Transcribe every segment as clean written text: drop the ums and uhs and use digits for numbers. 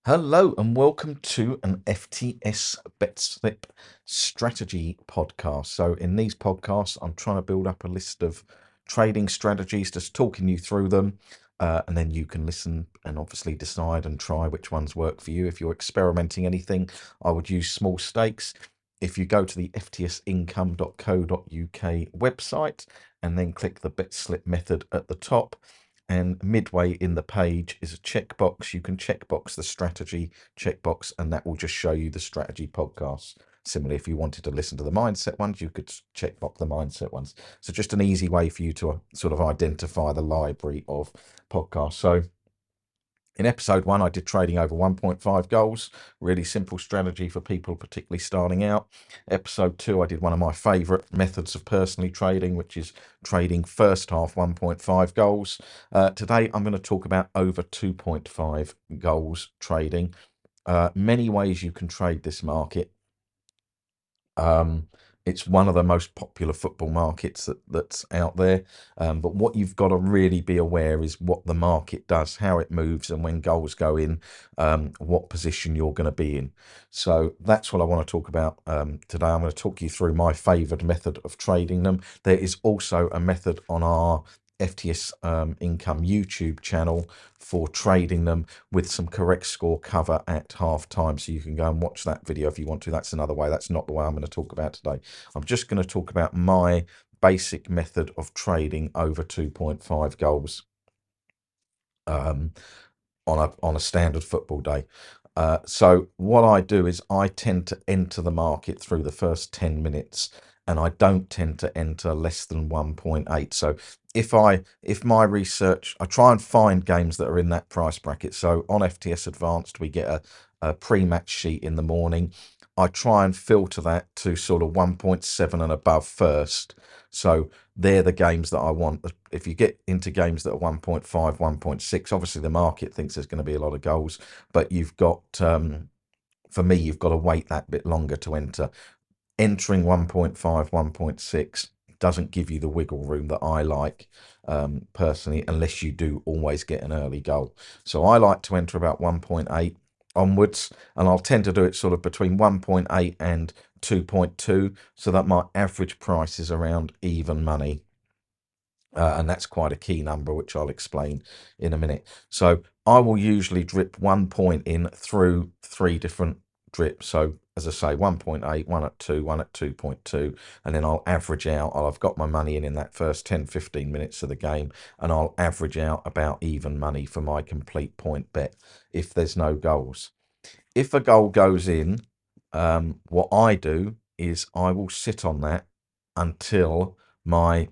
Hello and welcome to an FTS Bet Slip strategy podcast. So, in these podcasts, I'm trying to build up a list of trading strategies, just talking you through them, and then you can listen and obviously decide and try which ones work for you. If you're experimenting anything, I would use small stakes. If you go to the ftsincome.co.uk website and then click the Bet Slip method at the top, and midway in the page is a checkbox. You can checkbox the strategy checkbox, and that will just show you the strategy podcasts. Similarly, if you wanted to listen to the mindset ones, you could checkbox the mindset ones. So just an easy way for you to sort of identify the library of podcasts. So in episode 1, I did trading over 1.5 goals. Really simple strategy for people particularly starting out. Episode 2, I did one of my favorite methods of personally trading, which is trading first half 1.5 goals. Today, I'm going to talk about over 2.5 goals trading. Many ways you can trade this market. It's one of the most popular football markets that's out there. But what you've got to really be aware is what the market does, how it moves, and when goals go in, what position you're going to be in. So that's what I want to talk about today. I'm going to talk you through my favoured method of trading them. There is also a method on our FTS Income YouTube channel for trading them with some correct score cover at half time. So you can go and watch that video if you want to. That's another way. That's not the way I'm going to talk about today. I'm just going to talk about my basic method of trading over 2.5 goals on a standard football day. So what I do is I tend to enter the market through the first 10 minutes, and I don't tend to enter less than 1.8. So if my research, I try and find games that are in that price bracket. So on FTS Advanced, we get a pre-match sheet in the morning. I try and filter that to sort of 1.7 and above first. So they're the games that I want. If you get into games that are 1.5, 1.6, obviously the market thinks there's going to be a lot of goals, but you've got, for me, you've got to wait that bit longer to enter. Entering 1.5, 1.6 doesn't give you the wiggle room that I like personally, unless you do always get an early goal. So I like to enter about 1.8 onwards, and I'll tend to do it sort of between 1.8 and 2.2, so that my average price is around even money. And that's quite a key number, which I'll explain in a minute. So I will usually drip 1 point in through 3 different drips. So as I say, 1.8, 1 at 2, 1 at 2.2, and then I'll average out. I've got my money in that first 10, 15 minutes of the game, and I'll average out about even money for my complete point bet if there's no goals. If a goal goes in, what I do is I will sit on that until my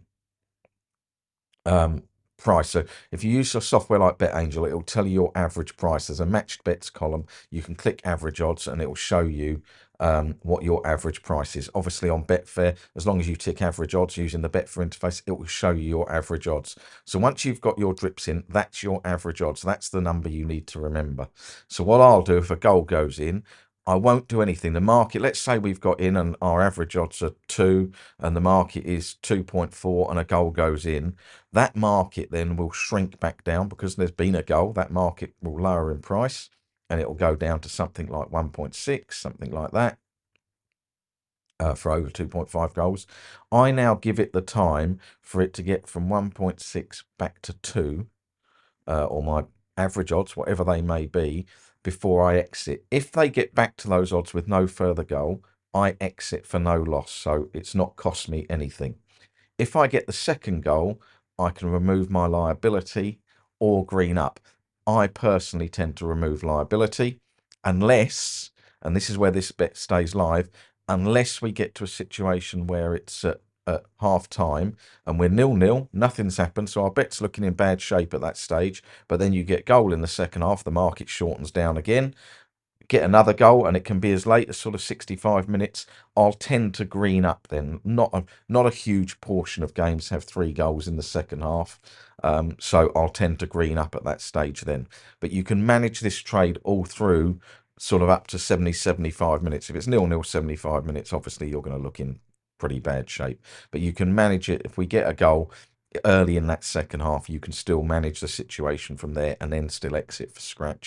price. So if you use your software like BetAngel, it'll tell you your average price. There's a matched bets column. You can click average odds and it will show you what your average price is. Obviously on Betfair, as long as you tick average odds using the Betfair interface, it will show you your average odds. So once you've got your drips in, that's your average odds. That's the number you need to remember. So what I'll do if a goal goes in, I won't do anything. The market, let's say we've got in and our average odds are 2 and the market is 2.4 and a goal goes in. That market then will shrink back down because there's been a goal. That market will lower in price and it will go down to something like 1.6, something like that, for over 2.5 goals. I now give it the time for it to get from 1.6 back to 2, or my average odds, whatever they may be, before I exit. If they get back to those odds with no further goal, I exit for no loss. So it's not cost me anything. If I get the second goal, I can remove my liability or green up. I personally tend to remove liability unless, and this is where this bet stays live, unless we get to a situation where it's at half time and we're 0-0, nothing's happened. So our bet's looking in bad shape at that stage. But then you get goal in the second half, the market shortens down again, get another goal, and it can be as late as sort of 65 minutes. I'll tend to green up then. Not a huge portion of games have 3 goals in the second half, so I'll tend to green up at that stage then. But you can manage this trade all through sort of up to 70, 75 minutes. If it's 0-0, 75 minutes, obviously you're going to look in pretty bad shape. But you can manage it. If we get a goal early in that second half, you can still manage the situation from there and then still exit for scratch.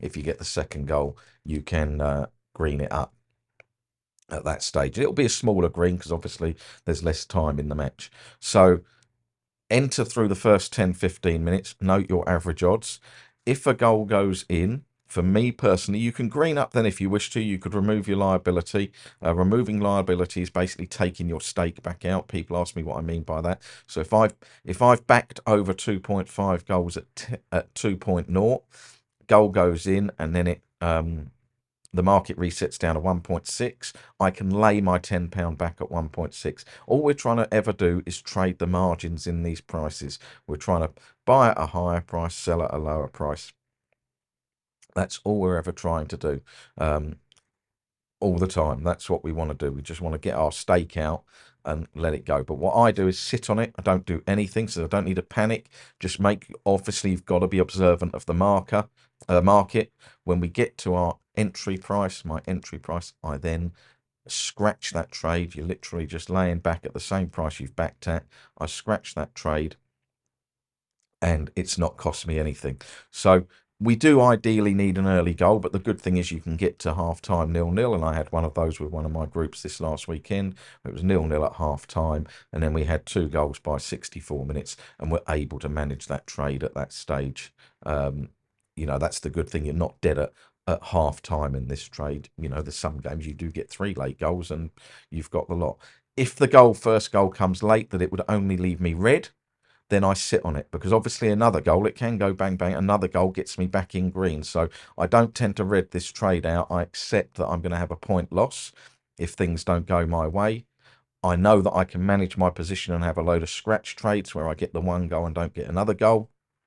if you get the second goal, you can green it up at that stage. It'll be a smaller green because obviously there's less time in the match. So enter through the first 10-15 minutes, note your average odds. If a goal goes in, for me personally, you can green up then if you wish to. You could remove your liability. Removing liability is basically taking your stake back out. People ask me what I mean by that. So if I've backed over 2.5 goals at 2.0, goal goes in and then the market resets down to 1.6, I can lay my £10 back at 1.6. All we're trying to ever do is trade the margins in these prices. We're trying to buy at a higher price, sell at a lower price. That's all we're ever trying to do, all the time. That's what we want to do. We just want to get our stake out and let it go. But what I do is sit on it. I don't do anything, so I don't need to panic. Just obviously you've got to be observant of the market. When we get to our entry price, my entry price, I then scratch that trade. You're literally just laying back at the same price you've backed at. I scratch that trade and it's not cost me anything. So we do ideally need an early goal, but the good thing is you can get to half time 0-0, and I had one of those with one of my groups this last weekend. It was 0-0 at half time, and then we had 2 goals by 64 minutes, and we're able to manage that trade at that stage. That's the good thing. You're not dead at half time in this trade. There's some games you do get 3 late goals and you've got the lot. If the first goal comes late, that it would only leave me red, then I sit on it, because obviously another goal, it can go bang, bang, another goal gets me back in green. So I don't tend to red this trade out. I accept that I'm going to have a point loss if things don't go my way. I know that I can manage my position and have a load of scratch trades where I get the 1 goal and don't get another goal.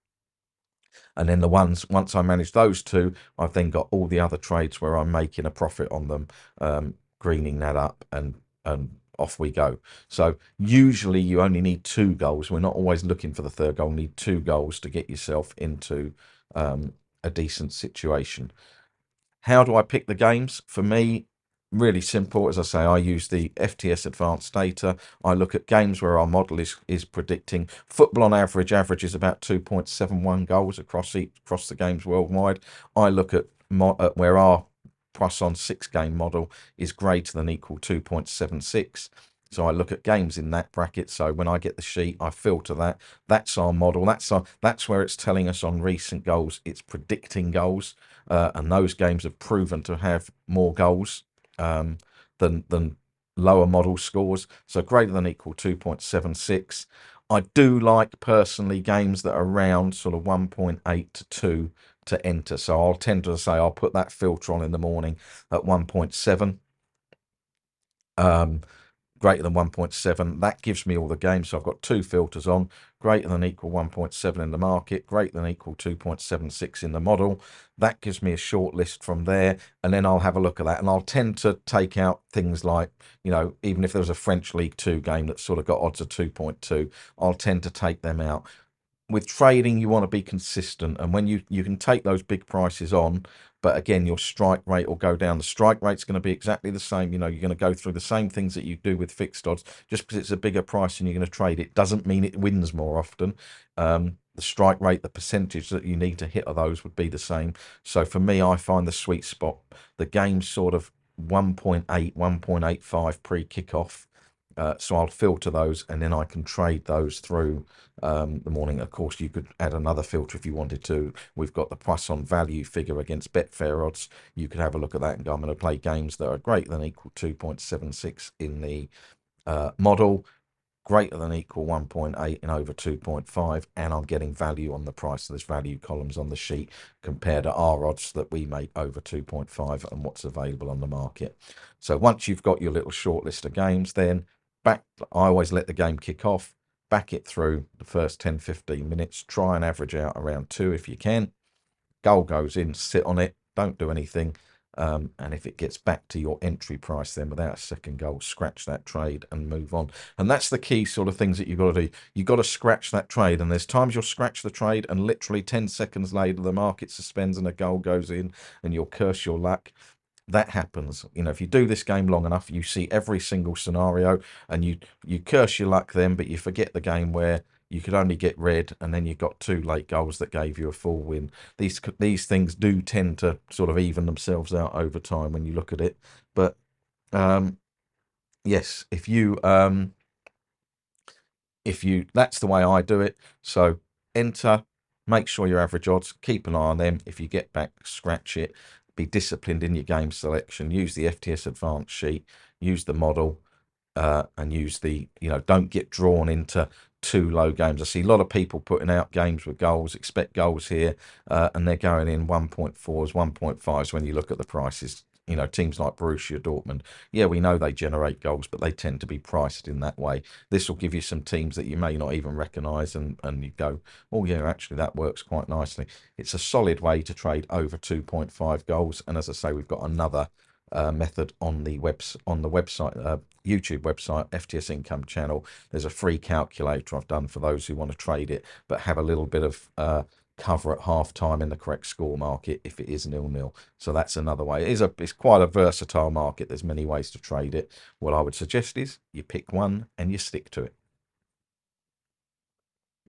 And then once I manage those 2, I've then got all the other trades where I'm making a profit on them, greening that up, and off we go. So usually you only need 2 goals. We're not always looking for the third goal. You need 2 goals to get yourself into a decent situation. How do I pick the games? For me, really simple. As I say, I use the FTS advanced data. I look at games where our model is predicting football on average averages about 2.71 goals across the games worldwide. I look at where our Poisson 6-game model is greater than equal 2.76. So I look at games in that bracket. So when I get the sheet, I filter that. That's our model. That's where it's telling us on recent goals. It's predicting goals, and those games have proven to have more goals than lower model scores. So greater than equal 2.76. I do like personally games that are around sort of 1.8 to 2 to enter. So I'll tend to say I'll put that filter on in the morning at 1.7. Greater than 1.7, that gives me all the games. So I've got 2 filters on: greater than equal 1.7 in the market, greater than equal 2.76 in the model. That gives me a short list from there, and then I'll have a look at that, and I'll tend to take out things like, even if there was a French League 2 game that's sort of got odds of 2.2, I'll tend to take them out. With trading, you want to be consistent, and when you can take those big prices on, but again, your strike rate will go down. The strike rate's going to be exactly the same. You're going to go through the same things that you do with fixed odds. Just because it's a bigger price and you're going to trade it doesn't mean it wins more often. The strike rate, the percentage that you need to hit of those would be the same. So for me, I find the sweet spot, the game's sort of 1.8, 1.85 pre-kickoff. So I'll filter those, and then I can trade those through the morning. Of course, you could add another filter if you wanted to. We've got the Poisson value figure against Betfair odds. You could have a look at that and go, I'm going to play games that are greater than equal 2.76 in the model, greater than equal 1.8 and over 2.5, and I'm getting value on the price. So there's value columns on the sheet compared to our odds that we make over 2.5 and what's available on the market. So once you've got your little short list of games, then I always let the game kick off, back it through the first 10-15 minutes, try and average out around 2 if you can. Goal goes in, sit on it, don't do anything. And if it gets back to your entry price, then without a second goal, scratch that trade and move on. And that's the key sort of things that you've got to do. You've got to scratch that trade. And there's times you'll scratch the trade and literally 10 seconds later, the market suspends and a goal goes in and you'll curse your luck. That happens. If you do this game long enough, you see every single scenario and you curse your luck then, but you forget the game where you could only get red, and then you got 2 late goals that gave you a full win. These things do tend to sort of even themselves out over time when you look at it. But yes, if you that's the way I do it. So enter, make sure your average odds, keep an eye on them. If you get back, scratch it. Be disciplined in your game selection. Use the FTS advanced sheet. Use the model, and use the, don't get drawn into too low games. I see a lot of people putting out games with goals, expect goals here, and they're going in 1.4s, 1.5s when you look at the prices. Teams like Borussia Dortmund, yeah, we know they generate goals, but they tend to be priced in that way. This will give you some teams that you may not even recognise, and you go, oh yeah, actually that works quite nicely. It's a solid way to trade over 2.5 goals. And as I say, we've got another method on the website, YouTube website, FTS Income Channel. There's a free calculator I've done for those who want to trade it, but have a little bit of cover at half time in the correct score market if it is 0-0. So that's another way. It's quite a versatile market. There's many ways to trade it. What I would suggest is you pick one and you stick to it.